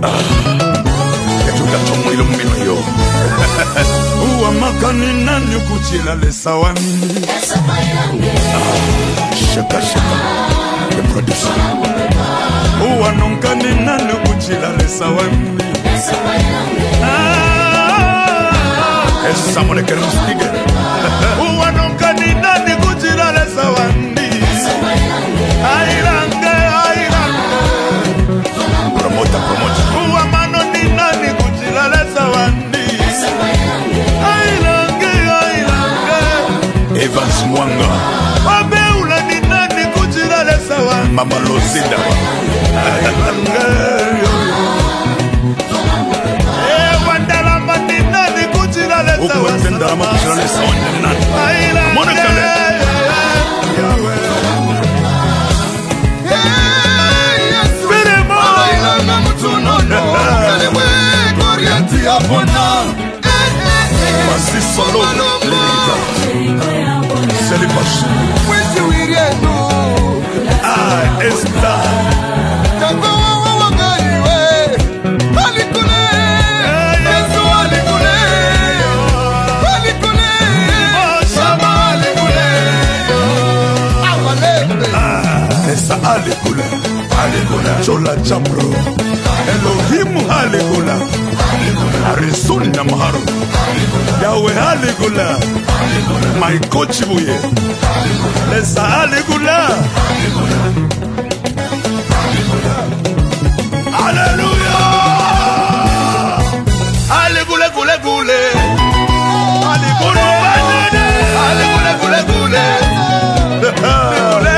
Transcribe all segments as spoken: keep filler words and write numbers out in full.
Ketuka chomwilo mmino yo. Uwa makani nani kuchila lesa wa mimi. Shaka shaka. The producer. Uwa nonkani nani kuchila lesa wa mimi. Esa mone kere mustige. Uwa nonkani nani kuchila lesa wa mimi. Airange, airange. Promota, promota. Uwa mano ni nani kuchila lesa wa mimi. Airange, airange. Evans Mwanga. Wabeula ni nani kuchila lesa wa mimi. Mama Lozinda. Airange, yo. Ukwenda ama kushirane sawa nani Mona kale Spire mo Ailanga mutunono Kalewe Koriati apona Masi solo Lelita Celebration Wezi wirienu Ah, esta Tako wawa wangaiwe Alikule Yesu alikule Esa alikula, alikula, chola chapro, Elohim alikula, Arizona na maharo, Yahweh alikula, my coach buye, Esa alikula, Hallelujah, alikule kule kule, alikule, alikule kule kule, alikule.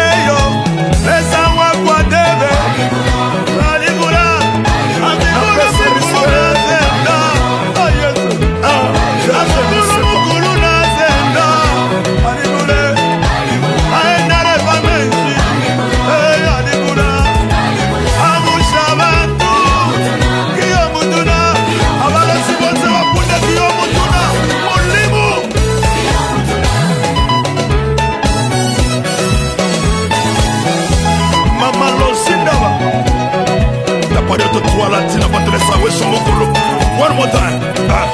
One more time. Ah.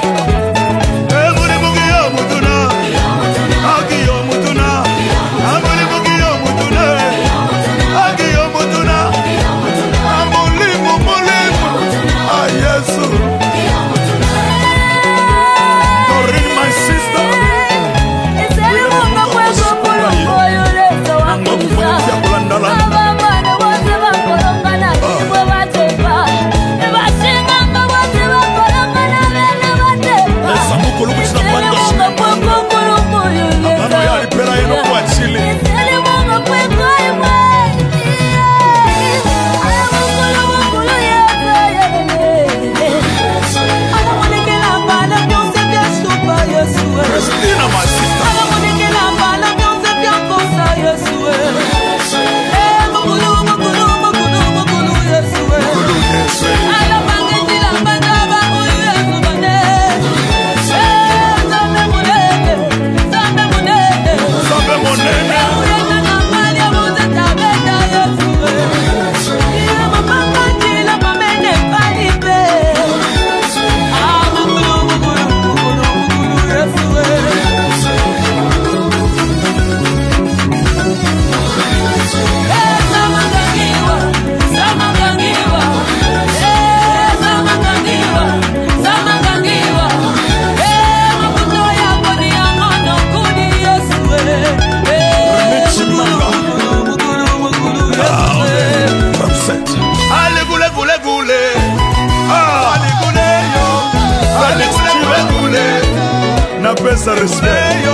Pesa respect